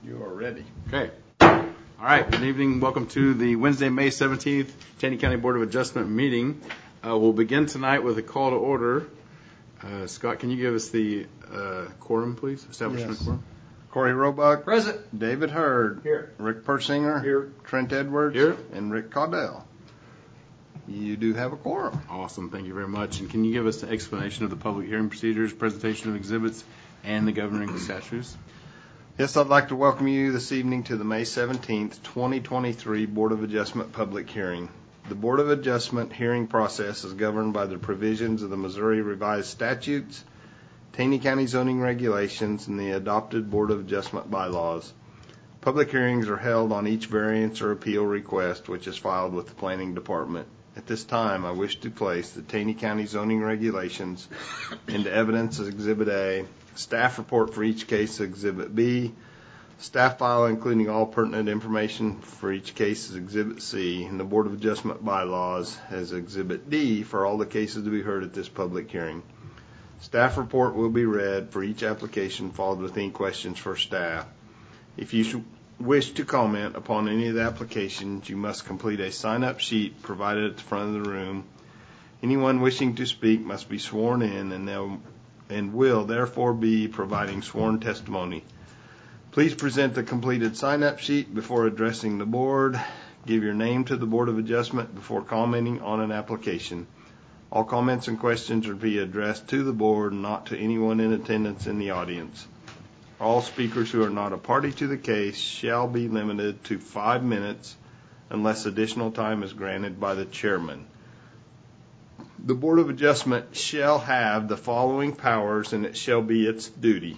You are ready. Okay. All right. Good evening. Welcome to the Wednesday, May 17th, Taney County Board of Adjustment meeting. We'll begin tonight with a call to order. Scott, can you give us the quorum, please? Establishment quorum. Corey Roebuck. Present. David Hurd. Here. Rick Persinger. Here. Trent Edwards. Here. And Rick Caudell. You do have a quorum. Awesome. Thank you very much. And can you give us an explanation of the public hearing procedures, presentation of exhibits, and the governing statutes? Yes, I'd like to welcome you this evening to the May 17th, 2023 Board of Adjustment public hearing. The Board of Adjustment hearing process is governed by the provisions of the Missouri Revised Statutes, Taney County zoning regulations, and the adopted Board of Adjustment bylaws. Public hearings are held on each variance or appeal request which is filed with the Planning Department. At this time, I wish to place the Taney County zoning regulations into evidence as Exhibit A, staff report for each case Exhibit B, staff file including all pertinent information for each case is Exhibit C, and the Board of Adjustment bylaws as Exhibit D for all the cases to be heard at this public hearing. Staff report will be read for each application followed with any questions for staff. If you wish to comment upon any of the applications, you must complete a sign-up sheet provided at the front of the room. Anyone wishing to speak must be sworn in and will therefore be providing sworn testimony. Please present the completed sign-up sheet before addressing the board. Give your name to the Board of Adjustment before commenting on an application. All comments and questions are to be addressed to the board, not to anyone in attendance in the audience. All speakers who are not a party to the case shall be limited to 5 minutes unless additional time is granted by the chairman. The Board of Adjustment shall have the following powers, and it shall be its duty.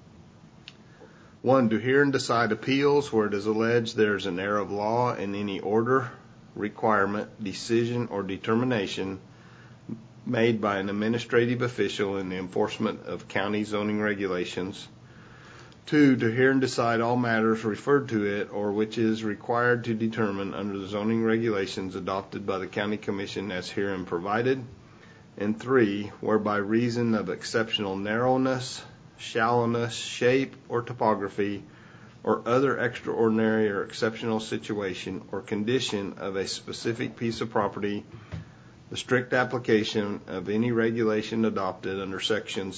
1, to hear and decide appeals where it is alleged there is an error of law in any order, requirement, decision, or determination made by an administrative official in the enforcement of county zoning regulations. 2, to hear and decide all matters referred to it or which is required to determine under the zoning regulations adopted by the County Commission as herein provided. And 3, where by reason of exceptional narrowness, shallowness, shape, or topography, or other extraordinary or exceptional situation or condition of a specific piece of property, the strict application of any regulation adopted under sections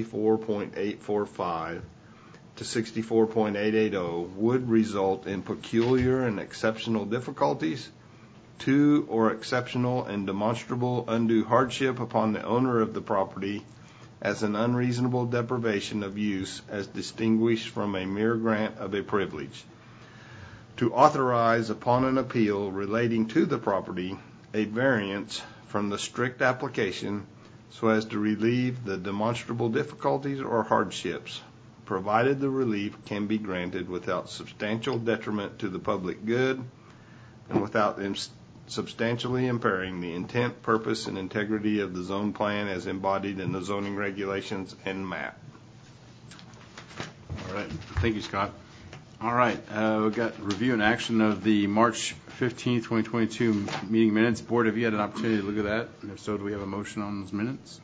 64.845 to 64.880 would result in peculiar and exceptional difficulties to or exceptional and demonstrable undue hardship upon the owner of the property as an unreasonable deprivation of use as distinguished from a mere grant of a privilege. To authorize upon an appeal relating to the property a variance from the strict application so as to relieve the demonstrable difficulties or hardships, provided the relief can be granted without substantial detriment to the public good and without substantially impairing the intent, purpose, and integrity of the zone plan as embodied in the zoning regulations and map. All right. Thank you, Scott. All right. We've got review and action of the March 15th, 2022 meeting minutes. Board, have you had an opportunity to look at that? And if so, do we have a motion on those minutes?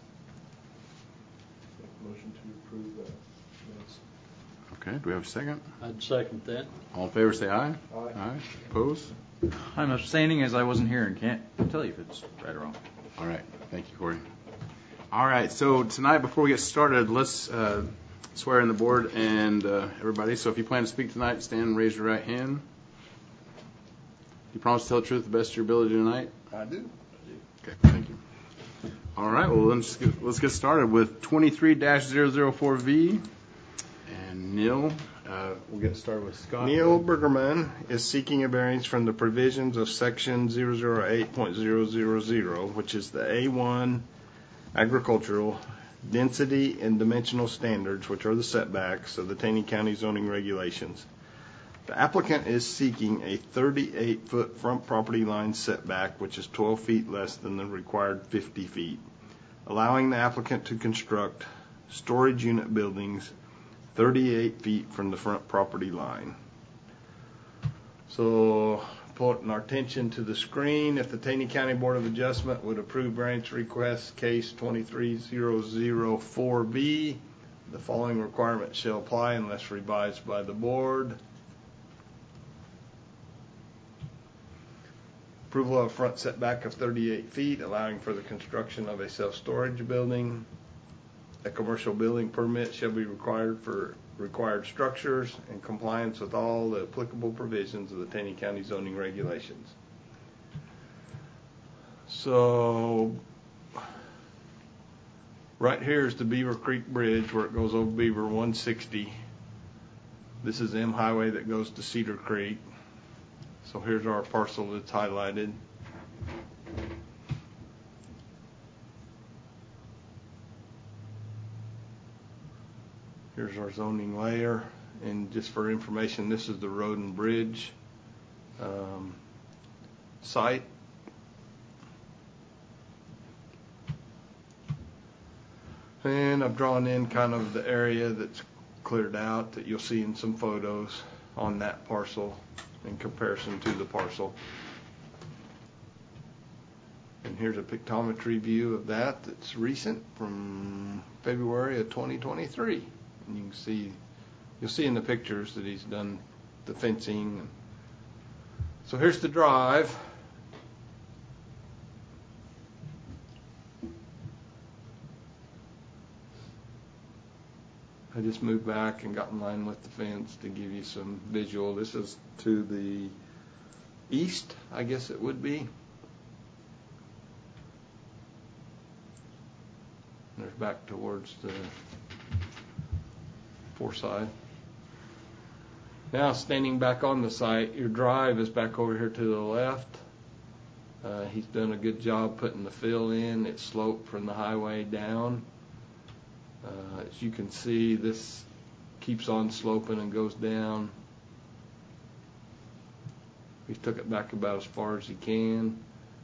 Motion to approve that. Okay. Do we have a second? I'd second that. All in favor, say aye. Aye. Aye. Opposed? I'm abstaining as I wasn't here and can't tell you if it's right or wrong. All right. Thank you, Corey. All right. So tonight, before we get started, let's swear in the board and everybody. So if you plan to speak tonight, stand and raise your right hand. You promise to tell the truth to the best of your ability tonight? I do. Okay. Thank you. All right. Well, let's get started with 23-004V. And Neil, we'll get started with Scott. Neil Bergerman is seeking a variance from the provisions of section 008.000, which is the A1 agricultural density and dimensional standards, which are the setbacks of the Taney County zoning regulations. The applicant is seeking a 38-foot front property line setback, which is 12 feet less than the required 50 feet, allowing the applicant to construct storage unit buildings 38 feet from the front property line. So, putting our attention to the screen, if the Taney County Board of Adjustment would approve variance request case 23004B, the following requirements shall apply unless revised by the board. Approval of a front setback of 38 feet, allowing for the construction of a self-storage building. A commercial building permit shall be required for required structures in compliance with all the applicable provisions of the Taney County zoning regulations. So, right here is the Beaver Creek Bridge where it goes over Beaver 160. This is M Highway that goes to Cedar Creek. So here's our parcel that's highlighted. Here's our zoning layer, and just for information, this is the road and bridge site. And I've drawn in kind of the area that's cleared out that you'll see in some photos on that parcel in comparison to the parcel. And here's a pictometry view of that that's recent from February of 2023. And you can see, you'll see in the pictures that he's done the fencing. So here's the drive. I just moved back and got in line with the fence to give you some visual. This is to the east, I guess it would be. There's back towards the Forsyth. Now standing back on the site, your drive is back over here to the left. He's done a good job putting the fill in. It's sloped from the highway down. As you can see, this keeps on sloping and goes down. He took it back about as far as he can.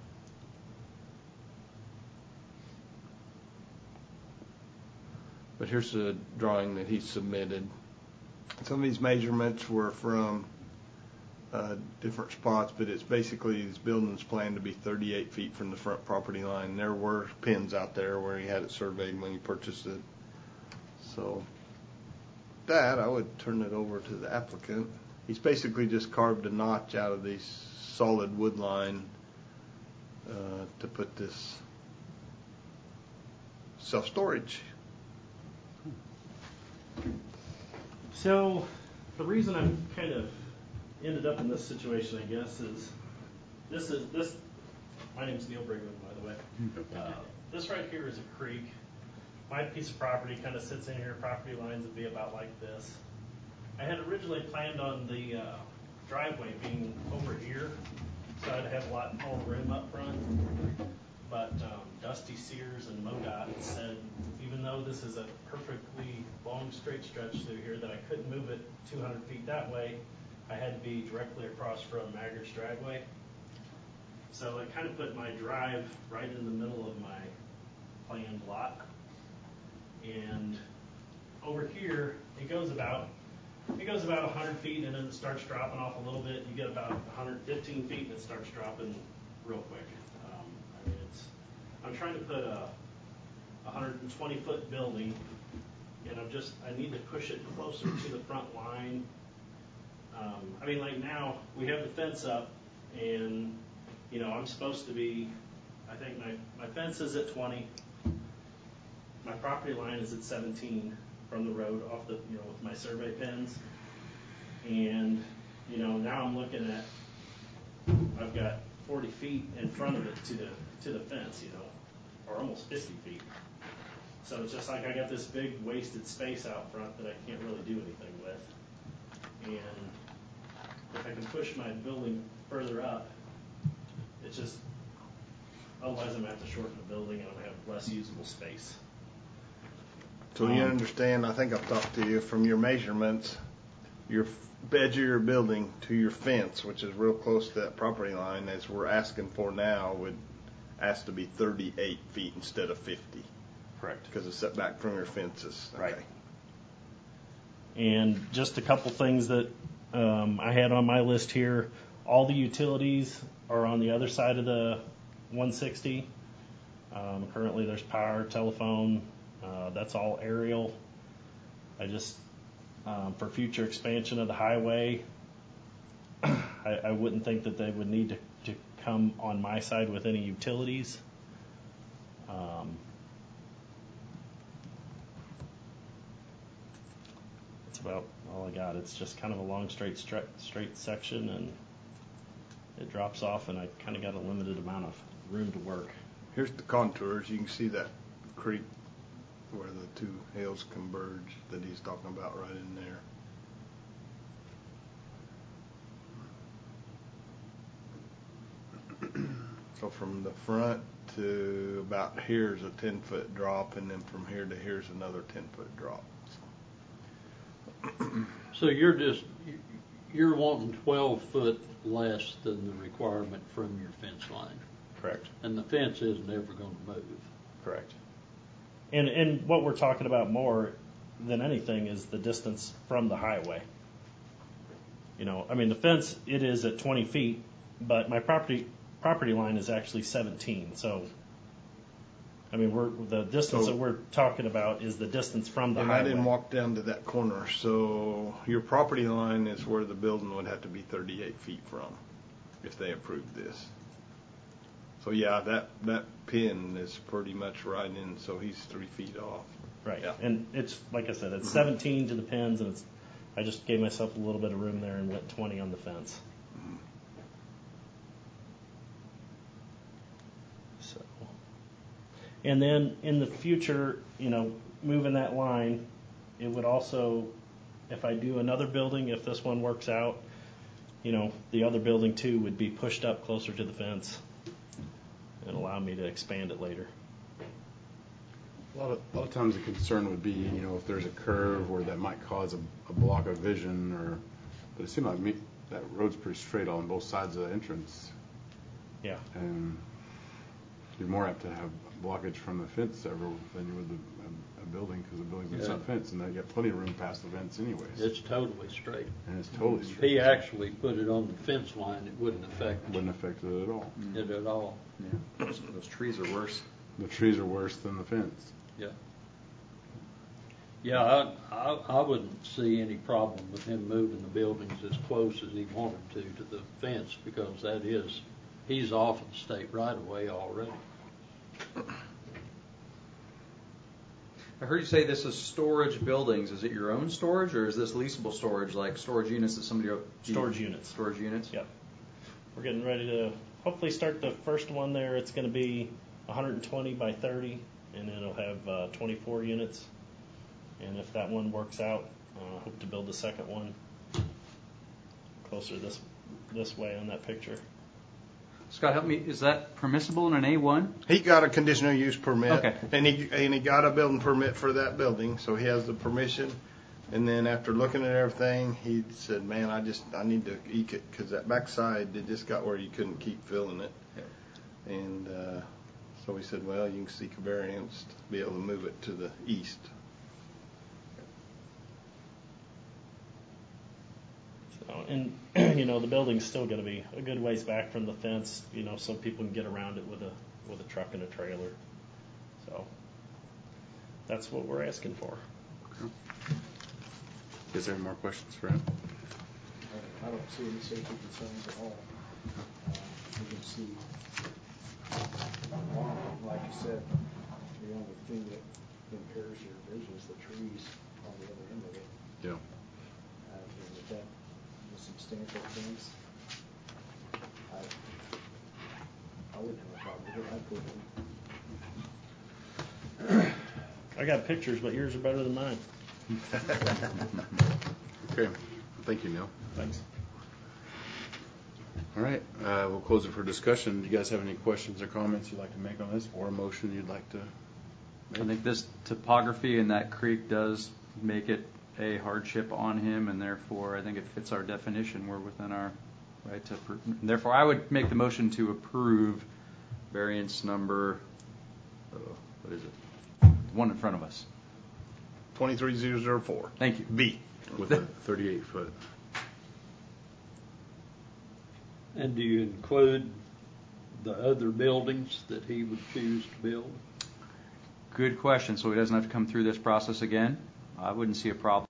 But here's the drawing that he submitted. Some of these measurements were from different spots, but it's basically his building's planned to be 38 feet from the front property line. There were pins out there where he had it surveyed when he purchased it. So that, I would turn it over to the applicant. He's basically just carved a notch out of these solid wood line to put this self-storage. So the reason I'm kind of ended up in this situation, I guess, is this. My name's Neil Brigman, by the way. This right here is a creek. My piece of property kind of sits in here. Property lines would be about like this. I had originally planned on the driveway being over here, so I'd have a lot more room up front. But Dusty Sears and MoDOT said, even though this is a perfectly long straight stretch through here, that I couldn't move it 200 feet that way. I had to be directly across from Maggart's driveway. So it kind of put my drive right in the middle of my planned lot. And over here, it goes about 100 feet, and then it starts dropping off a little bit. You get about 115 feet, and it starts dropping real quick. I'm trying to put a 120-foot building, and I need to push it closer to the front line. Like now, we have the fence up, and, I'm supposed to be, I think my fence is at 20. My property line is at 17 from the road off the, with my survey pins. And, now I'm looking at, I've got 40 feet in front of it to the fence, or almost 50 feet. So it's just like I got this big wasted space out front that I can't really do anything with. And if I can push my building further up, it's just, otherwise I'm going to have to shorten the building and I'm going to have less usable space. So you understand, I think I've talked to you, from your measurements, your edge of your building to your fence, which is real close to that property line, as we're asking for now, would ask to be 38 feet instead of 50. Correct. Because it's set back from your fences. Okay. Right. And just a couple things that I had on my list here. All the utilities are on the other side of the 160. Currently there's power, telephone, that's all aerial. I just, for future expansion of the highway, I wouldn't think that they would need to come on my side with any utilities. It's about all I got. It's just kind of a long straight section, and it drops off, and I kind of got a limited amount of room to work. Here's the contours. You can see that creek where the two hills converge that he's talking about right in there. So from the front to about here is a 10-foot drop, and then from here to here is another 10-foot drop. So you're wanting 12 foot less than the requirement from your fence line, Correct. and the fence isn't ever going to move. Correct. And what we're talking about more than anything is the distance from the highway. You know, I mean, the fence, it is at 20 feet, but my property line is actually 17. So, I mean, the distance that we're talking about is the distance from the highway. And I didn't walk down to that corner, so your property line is where the building would have to be 38 feet from if they approved this. So yeah, that pin is pretty much right in, so he's 3 feet off. Right. Yeah. And it's, like I said, it's 17 to the pins, and I just gave myself a little bit of room there and went 20 on the fence. So, and then in the future, you know, moving that line, it would also, if I do another building, if this one works out, you know, the other building too would be pushed up closer to the fence and allow me to expand it later. A lot of times the concern would be, you know, if there's a curve where that might cause a block of vision, but it seemed like that road's pretty straight on both sides of the entrance. Yeah. And you're more apt to have blockage from the fence than you would a building, because the building's inside the fence, and they get plenty of room past the fence anyways. It's totally straight. And it's totally If straight. he actually put it on the fence line, it wouldn't affect Wouldn't affect it at all. it at all. Yeah. Those trees are worse. The trees are worse than the fence. Yeah. Yeah, I wouldn't see any problem with him moving the buildings as close as he wanted to the fence, because he's off of the state right away already. I heard you say this is storage buildings. Is it your own storage, or is this leasable storage, like storage units that somebody... Storage units. Storage units? Yep. We're getting ready to hopefully start the first one there. It's going to be 120 by 30, and it'll have 24 units. And if that one works out, hope to build the second one closer this way on that picture. Scott, help me. Is that permissible in an A1? He got a conditional use permit, Okay. and he got a building permit for that building, so he has the permission. And then after looking at everything, he said, "Man, I need to eke it, because that backside it just got where you couldn't keep filling it." Yeah. And so he said, "Well, you can seek a variance to be able to move it to the east." And you know, the building's still going to be a good ways back from the fence, you know, so people can get around it with a truck and a trailer. So that's what we're asking for. Okay. Is there any more questions for him? I don't see any safety concerns at all. You can see, like you said, the only thing that impairs your vision is the trees on the other end of it. Yeah. And with that, the substantial fence, I wouldn't have a problem with it. I'd put it. I got pictures, but yours are better than mine. Okay. Thank you, Neil. Thanks. All right. We'll close it for discussion. Do you guys have any questions or comments you'd like to make on this, or a motion you'd like to make? I think this topography in that creek does make it a hardship on him, and therefore I think it fits our definition. We're within our right to. Therefore, I would make the motion to approve variance number. What is it? The one in front of us. 23004. Thank you. B. With a 38-foot. And do you include the other buildings that he would choose to build? Good question. So he doesn't have to come through this process again? I wouldn't see a problem.